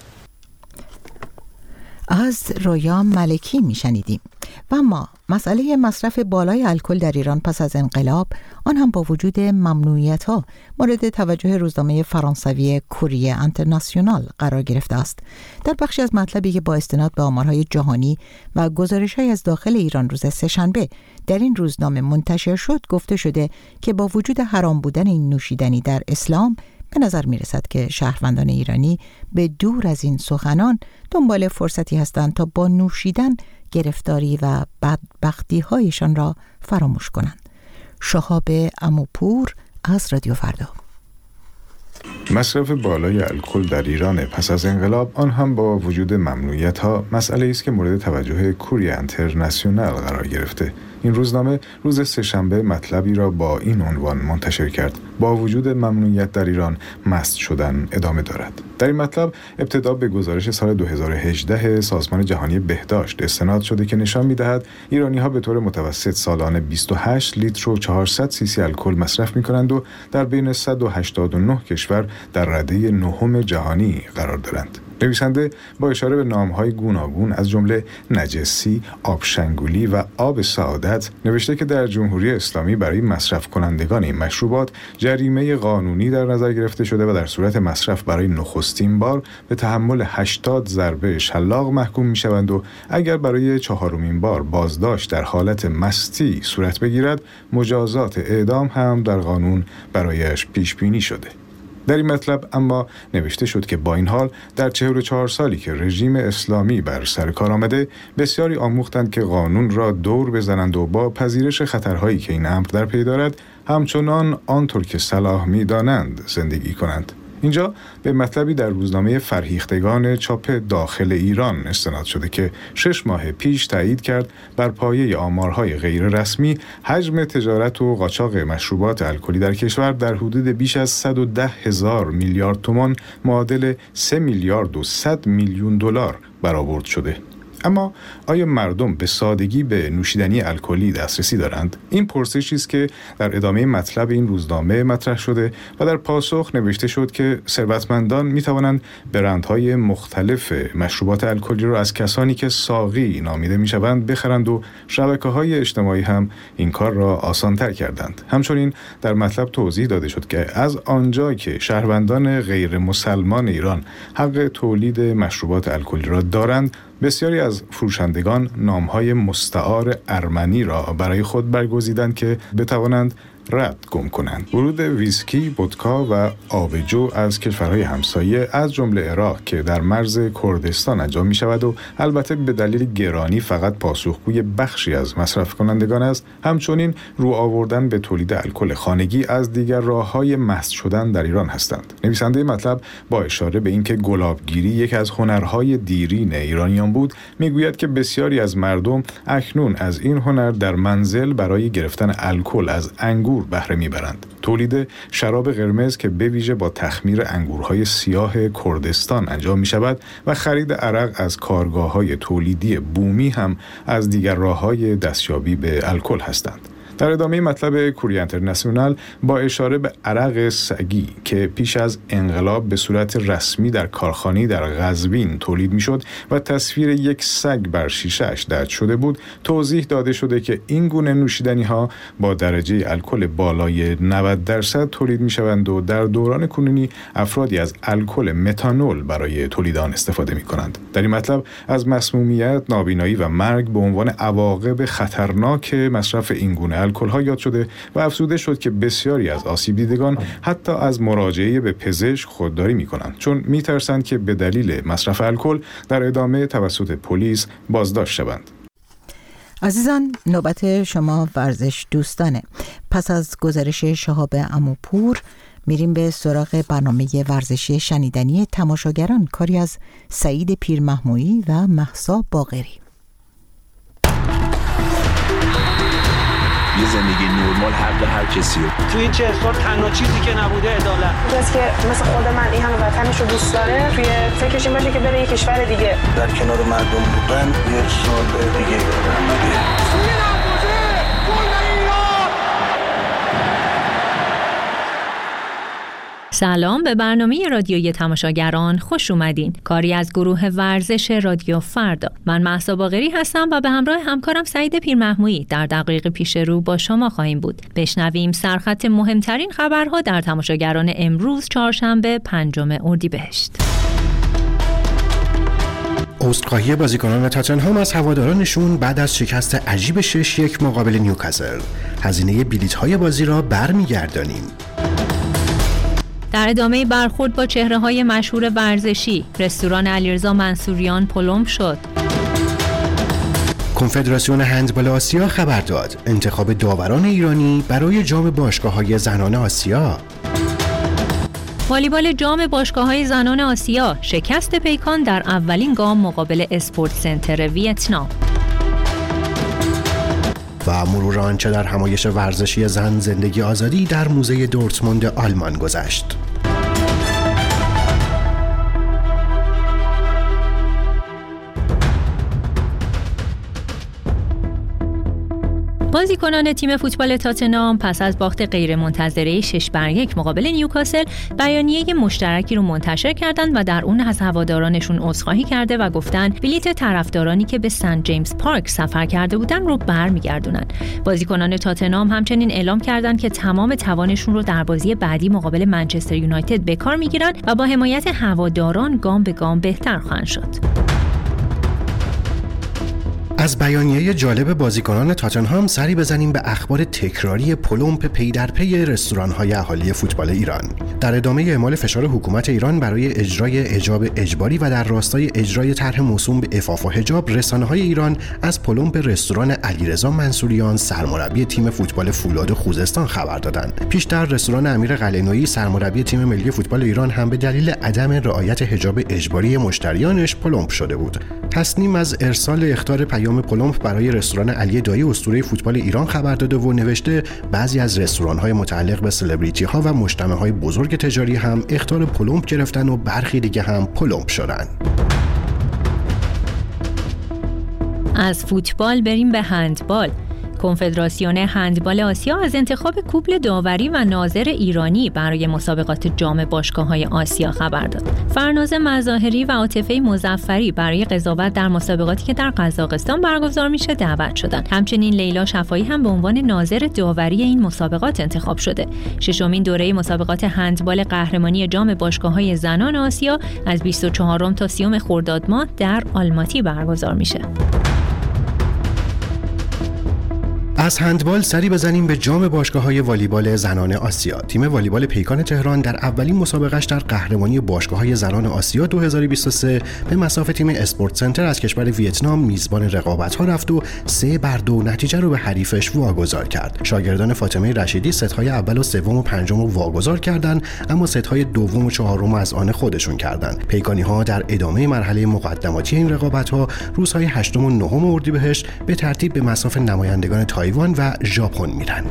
از رویا ملکی میشنیدیم. و اما مسئله مصرف بالای الکل در ایران پس از انقلاب، آن هم با وجود ممنوعیت‌ها، مورد توجه روزنامه فرانسوی کوریه انترناسیونال قرار گرفته است. در بخشی از مطلبی که با استناد به آمارهای جهانی و گزارش‌های از داخل ایران روز سه‌شنبه در این روزنامه منتشر شد، گفته شده که با وجود حرام بودن این نوشیدنی در اسلام، به نظر می رسد که شهروندان ایرانی به دور از این سخنان دنبال فرصتی هستند تا با نوشیدن گرفتاری و بدبختی هایشان را فراموش کنند. شهاب عموپور از رادیو فردا. مصرف بالای الکل در ایران پس از انقلاب، آن هم با وجود ممنوعیت‌ها، مسئله است که مورد توجه کوریه انترناسیونال قرار گرفته. این روزنامه روز سه‌شنبه مطلبی را با این عنوان منتشر کرد: با وجود ممنوعیت در ایران، مست شدن ادامه دارد. در این مطلب ابتدا به گزارش سال دو هزار و هجده سازمان جهانی بهداشت استناد شده که نشان می‌دهد ایرانی‌ها به طور متوسط سالانه بیست و هشت لیتر و چهارصد سی سی الکل مصرف می‌کنند و در بین صد و هشتاد و نه کشور در رده نهم جهانی قرار دارند. نویسنده با اشاره به نام‌های گوناگون از جمله نجسی، آبشنگولی و آب سعادت نوشته که در جمهوری اسلامی برای مصرف کنندگان این مشروبات جریمه قانونی در نظر گرفته شده و در صورت مصرف برای نخستین بار به تحمل هشتاد ضربه شلاق محکوم می‌شوند و اگر برای چهارمین بار بازداشت در حالت مستی صورت بگیرد، مجازات اعدام هم در قانون برایش پیش بینی شده. در این مطلب اما نوشته شد که با این حال در چهل و چهار سالی که رژیم اسلامی بر سر کار آمده، بسیاری آموختند که قانون را دور بزنند و با پذیرش خطرهایی که این امر در پی دارد، همچنان آنطور که صلاح می‌دانند زندگی کنند. اینجا به مطلبی در روزنامه فرهیختگان چاپ داخل ایران استناد شده که شش ماه پیش تایید کرد بر پایه آمارهای غیر رسمی حجم تجارت و قاچاق مشروبات الکلی در کشور در حدود بیش از صد و ده هزار میلیارد تومان معادل سه میلیارد و صد میلیون دلار برآورد شده. اما آیا مردم به سادگی به نوشیدنی الکلی دسترسی دارند؟ این پرسشی است که در ادامه مطلب این روزنامه مطرح شده و در پاسخ نوشته شد که ثروتمندان می توانند برندهای مختلف مشروبات الکلی را از کسانی که ساقی نامیده می شوند بخرند و شبکه‌های اجتماعی هم این کار را آسان‌تر کردند. همچنین در مطلب توضیح داده شد که از آنجا که شهروندان غیر مسلمان ایران حق تولید مشروبات الکلی را دارند، بسیاری از فروشندگان نام‌های مستعار ارمنی را برای خود برگزیدند که بتوانند رد گم کنند. ورود ویسکی، ودکا و آبجو از کشورهای همسایه از جمله عراق که در مرز کردستان انجام می شود و البته به دلیل گرانی فقط پاسخگوی بخشی از مصرف کنندگان است، همچنین رو آوردن به تولید الکل خانگی از دیگر راه‌های مست شدن در ایران هستند. نویسنده مطلب با اشاره به اینکه گلابگیری یک از هنرهای دیرین ایرانیان بود، میگوید که بسیاری از مردم اکنون از این هنر در منزل برای گرفتن الکل از انگور بهره میبرند. تولید شراب قرمز که به ویژه با تخمیر انگورهای سیاه کردستان انجام می شود و خرید عرق از کارگاه‌های تولیدی بومی هم از دیگر راه‌های دستیابی به الکل هستند. در ادامه مطلب کوریه انترناسیونال با اشاره به عرق سگی که پیش از انقلاب به صورت رسمی در کارخانه‌ای در قزوین تولید میشد و تصویر یک سگ بر شیشه‌اش دد شده بود، توضیح داده شده که این گونه نوشیدنی‌ها با درجه الکل بالای نود درصد تولید میشوند و در دوران کنونی افرادی از الکل متانول برای تولید آن استفاده می‌کنند. در این مطلب از مسمومیت، نابینایی و مرگ به عنوان عواقب خطرناک مصرف این گونه الکل‌ها یاد شده و افزوده شد که بسیاری از آسیب دیدگان حتی از مراجعه به پزشک خودداری می‌کنند، چون می‌ترسند که به دلیل مصرف الکل در ادامه توسط پلیس بازداشت شوند. عزیزان، نوبت شما ورزش دوستانه. پس از گزارش شهاب عموپور میریم به سراغ برنامه ورزشی شنیدنی تماشاگران، کاری از سعید پیرمحمویی و مهسا باقری. یه زندگی نرمال حق هر کسیه. تو این چهل سال تنها چیزی که نبوده عدالت. کسی که مثل خود من این همه وطنش رو دوست داره توی فکرش این باشه که بره یه کشور دیگه. در کنار مردم بودن یک سال دیگه بودن. سلام، به برنامه رادیوی تماشاگران خوش اومدین. کاری از گروه ورزش رادیو فردا. من مهسا باقری هستم و به همراه همکارم سعید پیرمحمویی در دقایق پیش رو با شما خواهیم بود. بشنویم سرخط مهمترین خبرها در تماشاگران امروز چهارشنبه پنجم اردیبهشت. عذرخواهی بازیکنان تاتنهام از هوادارانشون بعد از شکست عجیب شش یک مقابل نیوکاسل. هزینه بلیط‌های بازی را برمیگردانیم. در ادامه برخورد با چهره‌های مشهور ورزشی، رستوران علیرضا منصوریان پلمب شد. کنفدراسیون هندبال آسیا خبر داد انتخاب داوران ایرانی برای جام باشگاه‌های زنان آسیا. والیبال جام باشگاه‌های زنان آسیا، شکست پیکان در اولین گام مقابل اسپورت سنتر ویتنام. و مرور آنچه در همایش ورزشی زن زندگی آزادی در موزه دورتموند آلمان گذشت. بازیکنان تیم فوتبال تاتنهام پس از باخت غیرمنتظره شش بر یک مقابل نیوکاسل بیانیه مشترکی رو منتشر کردند و در اون از هوادارانشون عذرخواهی کرده و گفتن بلیت طرفدارانی که به سنت جیمز پارک سفر کرده بودن رو برمیگردونن. بازیکنان تاتنهام همچنین اعلام کردند که تمام توانشون رو در بازی بعدی مقابل منچستر یونایتد به کار میگیرن و با حمایت هواداران گام به گام بهتر خواهند شد. از بیانیه جالب بازیکنان تاتنهام سری بزنیم به اخبار تکراری پلمپ پی در پی رستوران‌های اهالی فوتبال ایران. در ادامه اعمال فشار حکومت ایران برای اجرای حجاب اجباری و در راستای اجرای طرح موسوم به عفاف و حجاب، رسانه‌های ایران از پلمپ رستوران علیرضا منصوریان سرمربی تیم فوتبال فولاد خوزستان خبر دادند. پیشتر رستوران امیر قلعه‌نویی سرمربی تیم ملی فوتبال ایران هم به دلیل عدم رعایت حجاب اجباری مشتریانش پلمپ شده بود. تصنیم از ارسال اخطار پیام پلمپ برای رستوران علی دایی اسطوره فوتبال ایران خبر داده و نوشته بعضی از رستوران‌های متعلق به سلبریتی‌ها و مجتمع‌های بزرگ تجاری هم اخطار پلمپ گرفتن و برخی دیگه هم پلمپ شدن. از فوتبال بریم به هندبال. کنفدراسیون هندبال آسیا از انتخاب کوپل داوری و ناظر ایرانی برای مسابقات جام باشگاه‌های آسیا خبر داد. فرناز مظاهری و عاطفه مظفری برای قضاوت در مسابقاتی که در قزاقستان برگزار میشه دعوت شدند. همچنین لیلا شفایی هم به عنوان ناظر داوری این مسابقات انتخاب شده. ششمین دوره مسابقات هندبال قهرمانی جام باشگاه‌های زنان آسیا از بیست و چهارم تا سی خرداد ماه در آلماتی برگزار میشه. از هندبال سری بزنیم به جام باشگاه‌های والیبال زنان آسیا. تیم والیبال پیکان تهران در اولین مسابقه‌اش در قهرمانی باشگاه‌های زنان آسیا دو هزار و بیست و سه به مصاف تیم اسپورت سنتر از کشور ویتنام میزبان رقابت‌ها رفت و سه بر دو نتیجه رو به حریفش واگذار کرد. شاگردان فاطمه رشیدی ست‌های اول و سوم و پنجم رو واگذار کردند، اما ست‌های دوم و چهارم از آن خودشون کردند. پیکانی‌ها در ادامه مرحله مقدماتی این رقابت‌ها روزهای هشتم و نهم اردیبهشت به ترتیب به مصاف نمایندگان تایوان و ژاپن میرن.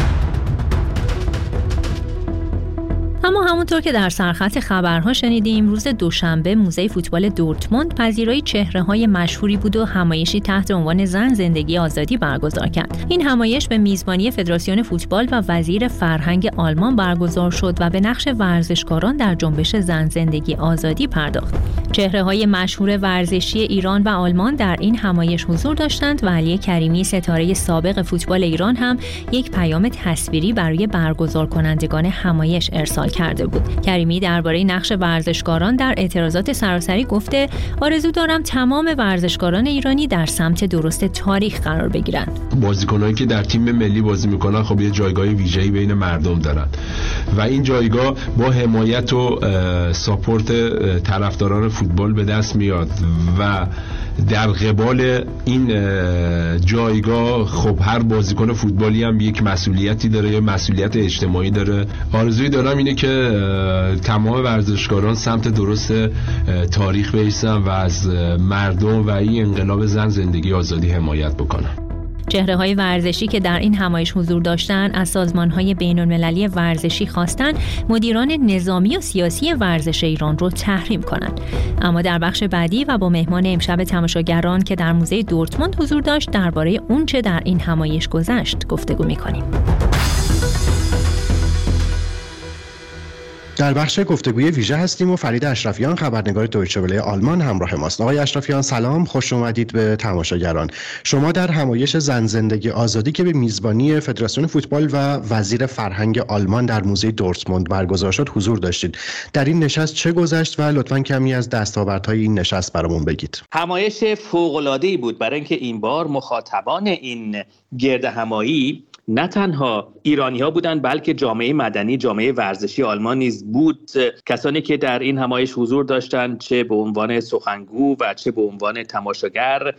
اما همونطور که در سرخط خبرها شنیدیم، روز دوشنبه موزه فوتبال دورتموند پذیرای چهره‌های مشهوری بود و همایشی تحت عنوان زن زندگی آزادی برگزار کرد. این همایش به میزبانی فدراسیون فوتبال و وزیر فرهنگ آلمان برگزار شد و به نقش ورزشکاران در جنبش زن زندگی آزادی پرداخت. چهره‌های مشهور ورزشی ایران و آلمان در این همایش حضور داشتند و علی کریمی ستاره سابق فوتبال ایران هم یک پیام تصویری برای برگزار کنندگان همایش ارسال کرده بود. کریمی درباره نقش ورزشکاران در اعتراضات سراسری گفته آرزو دارم تمام ورزشکاران ایرانی در سمت درست تاریخ قرار بگیرن. بازیکنانی که در تیم ملی بازی میکنن خب یه جایگاه ویژه‌ای بین مردم دارن و این جایگاه با حمایت و ساپورت طرفداران فوتبال به دست میاد و در قبال این جایگاه خب هر بازیکن فوتبالی هم یک مسئولیتی داره، یا مسئولیت اجتماعی داره. آرزوی دارم اینه که تمام ورزشکاران سمت درست تاریخ بایستن و از مردم و این انقلاب زن زندگی آزادی حمایت بکنن. چهره‌های ورزشی که در این همایش حضور داشتند از سازمان‌های بین‌المللی ورزشی خواستند مدیران نظامی و سیاسی ورزش ایران رو تحریم کنند. اما در بخش بعدی و با مهمان امشب تماشاگران که در موزه دورتموند حضور داشت درباره اونچه در این همایش گذشت گفتگو می‌کنیم. در بخش گفتگوی ویژه هستیم و فرید اشرفیان خبرنگار دویچه وله آلمان همراه ماست. آقای اشرفیان سلام، خوش اومدید به تماشاگران. شما در همایش زن زندگی آزادی که به میزبانی فدراسیون فوتبال و وزیر فرهنگ آلمان در موزه دورتموند برگزار شد حضور داشتید. در این نشست چه گذشت و لطفاً کمی از دستاوردهای این نشست برامون بگید. همایش فوق‌العاده‌ای بود برای اینکه این بار مخاطبان این گرد همایی نه تنها ایرانی ها بودند بلکه جامعه مدنی، جامعه ورزشی آلمان نیز بود. کسانی که در این همایش حضور داشتند چه به عنوان سخنگو و چه به عنوان تماشاگر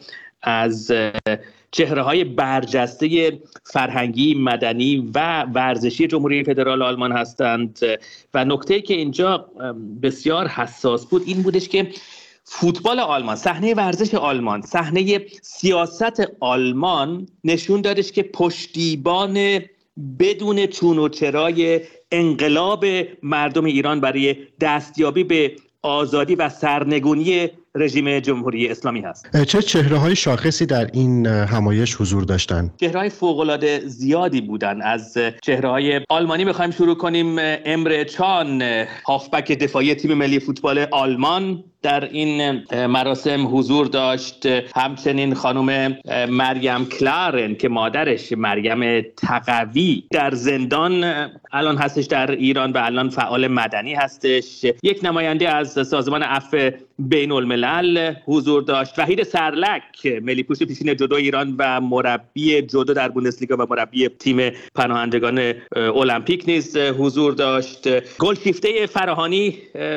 از چهره‌های برجسته فرهنگی، مدنی و ورزشی جمهوری فدرال آلمان هستند. و نکته‌ای که اینجا بسیار حساس بود این بودش که فوتبال آلمان، صحنه ورزش آلمان، صحنه سیاست آلمان نشون دادش که پشتیبان بدون چون و چرای انقلاب مردم ایران برای دستیابی به آزادی و سرنگونی رژیم جمهوری اسلامی هست. چه چهره‌های شاخصی در این همایش حضور داشتند؟ چهره‌های فوق‌العاده زیادی بودن. از چهره‌های آلمانی می‌خوایم شروع کنیم. امره چان، هافبک دفاعی تیم ملی فوتبال آلمان، در این مراسم حضور داشت. همچنین خانم مریم کلارن که مادرش مریم تقوی در زندان الان هستش در ایران و الان فعال مدنی هستش. یک نماینده از سازمان عفو بین الملل حضور داشت. وحید سرلک، ملی پوش پیشین جودو ایران و مربی جودو در بوندسلیگا و مربی تیم پناهندگان المپیک نیز حضور داشت. گلشیفته فراهانی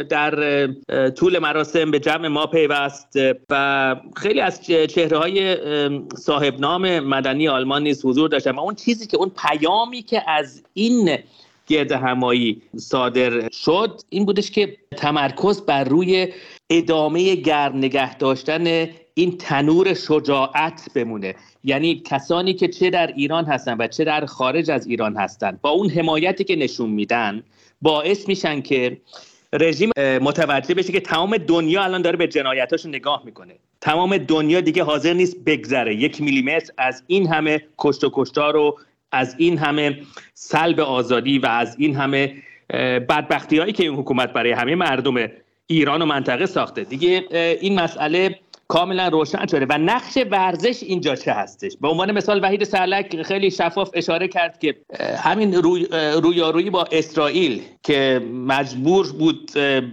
در طول مراسم به جمع ما پیوست و خیلی از چهره‌های صاحب نام مدنی آلمان نیز حضور داشتن. و اون چیزی که اون پیامی که از این گرد همایی صادر شد این بودش که تمرکز بر روی ادامه گرم نگه داشتن این تنور شجاعت بمونه. یعنی کسانی که چه در ایران هستن و چه در خارج از ایران هستن با اون حمایتی که نشون میدن باعث میشن که رژیم متوجه بشه که تمام دنیا الان داره به جنایتاشو نگاه میکنه. تمام دنیا دیگه حاضر نیست بگذره یک میلیمتر از این همه کشت و کشتار رو، از این همه سلب آزادی و از این همه بدبختی هایی که این حکومت برای همه مردم ایران و منطقه ساخته. دیگه این مسئله کاملا روشن شده. و نقش ورزش اینجا چه هستش؟ به عنوان مثال وحید سرلک خیلی شفاف اشاره کرد که همین روی رویارویی با اسرائیل که مجبور بود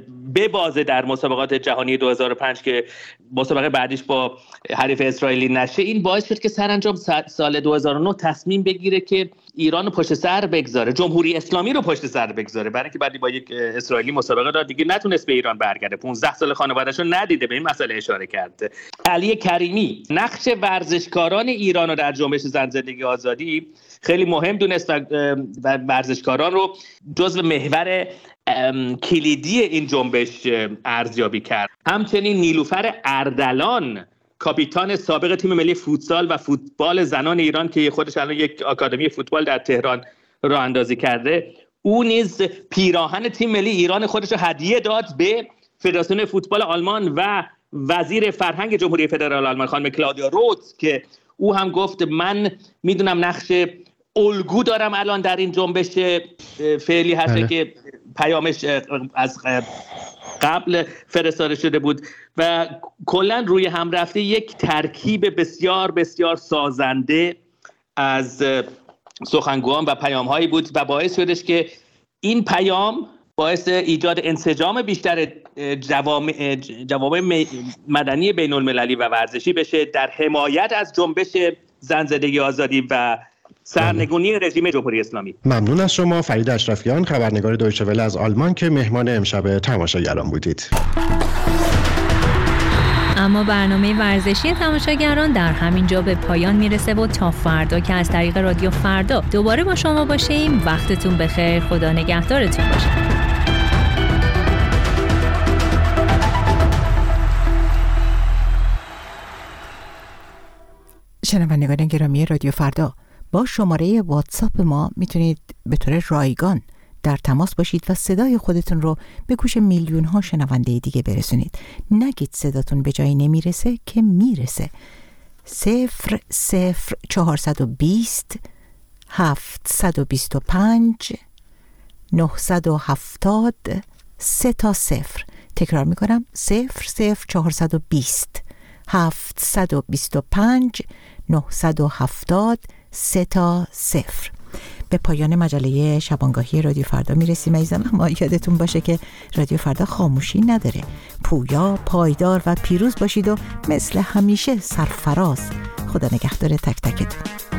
ببازه در مسابقات جهانی دو هزار و پنج که مسابقه بعدیش با حریف اسرائیلی نشه، این باعث شد که سرانجام سال دو هزار و نه تصمیم بگیره که ایران رو پشت سر بگذاره، جمهوری اسلامی رو پشت سر بگذاره، برای اینکه بعدی با یک اسرائیلی مسابقه داد دیگه نتونست به ایران برگرده. پانزده سال خانواده‌شو ندیده. به این مسئله اشاره کرد. علی کریمی نقش ورزشکاران ایران رو در جنبش زن زندگی آزادی خیلی مهم دونست و ورزشکاران رو جزو محور کلیدی این جنبش ارزیابی کرد. همچنین نیلوفر اردلان، کاپیتان سابق تیم ملی فوتسال و فوتبال زنان ایران که خودش الان یک آکادمی فوتبال در تهران راه اندازی کرده، او نیز پیراهن تیم ملی ایران خودش رو هدیه داد به فدراسیون فوتبال آلمان و وزیر فرهنگ جمهوری فدرال آلمان خانم کلاودیا روتز که او هم گفت من میدونم نقش الگو دارم الان در این جنبش فعلی هست که پیامش از قبل فرستاده شده بود. و کلا روی هم رفته یک ترکیب بسیار بسیار سازنده از سخنگوان و پیام‌هایی بود و باعث شدش که این پیام باعث ایجاد انسجام بیشتر جوامع جوامع مدنی بین المللی و ورزشی بشه در حمایت از جنبش زن زندگی آزادی و سرنگونی رژیم جمهوری اسلامی. ممنون از شما فرید اشرفیان خبرنگار دویچه وله از آلمان که مهمان امشب تماشاگران بودید. اما برنامه ورزشی تماشاگران در همین جا به پایان میرسه و تا فردا که از طریق رادیو فردا دوباره با شما باشیم، وقتتون بخیر، خدا نگهدارتون باشه. شنوندگان گرامی رادیو فردا، با شماره واتساپ ما میتونید به طور رایگان در تماس باشید و صدای خودتون رو به گوش میلیون ها شنونده دیگه برسونید. نگید صداتون به جایی نمیرسه که میرسه. صفر صفر چهارصد و بیست هفتصد و بیست و پنج نهصد و هفتاد سه تا صفر. تکرار میکنم، صفر صفر چهارصد و بیست هفتصد و بیست و پنج نهصد و هفتاد سه تا صفر. به پایان مجله شبانگاهی رادیو فردا میرسیم عزیزان، اما یادتون باشه که رادیو فردا خاموشی نداره. پویا، پایدار و پیروز باشید و مثل همیشه سرفراز. خدا نگهدار تک تکتون.